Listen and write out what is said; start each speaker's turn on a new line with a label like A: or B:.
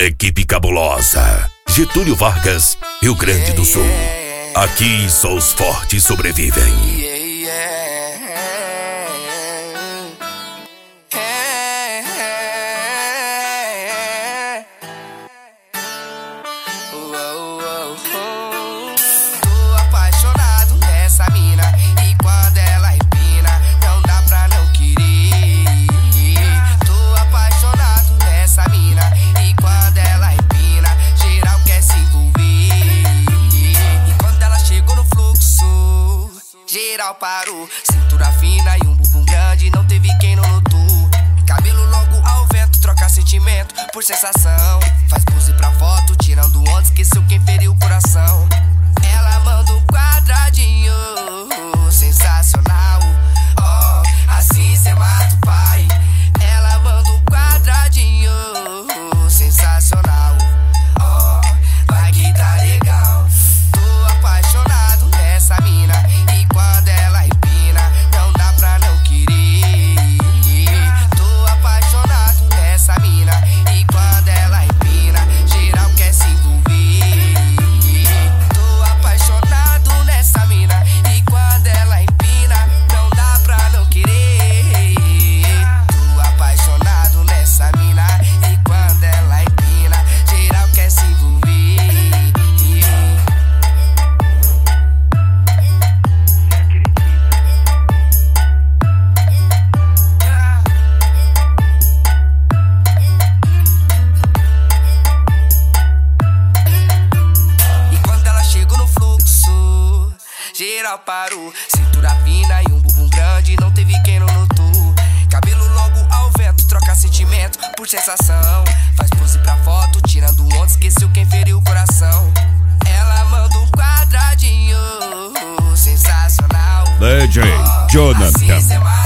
A: Equipe cabulosa. Getúlio Vargas, Rio Grande do Sul. Aqui só os fortes sobrevivem.
B: Tô apaixonado nessa mina e quando ela empina não dá pra não querer. Tô apaixonado nessa mina e quando ela empina geral quer se envolver. E quando ela chegou no fluxo, geral parou. Cintura fina e um bumbum grande, não teve quem não notou. Cabelo longo ao vento, troca sentimento por sensação. Faz pose pra foto, tirando onda, esqueceu quem feriu o coração. Ela manda um quadradinho, sensacional. Oh, assim cê mata o pai. Ela manda um quadradinho, sensacional. Oh, vai que tá legal. Tô apaixonado nessa mina e quando ela empina não dá pra não querer. Tô apaixonado nessa mina e quando ela empina geral quer se envolver. Tô apaixonado nessa mina e quando ela empina não dá pra não querer. Tô apaixonado nessa mina e quando ela empina geral quer se envolver. E quando ela chegou no fluxo, geral parou. Cintura fina e um bumbum grande, não teve quem não notou. Cabelo longo ao vento, troca sentimento por sensação. Faz pose pra foto, tirando onda, esqueceu quem feriu o coração. Ela manda um quadradinho, sensacional.
A: DJ
B: Oh,
A: Jonathan.
B: assim cê mata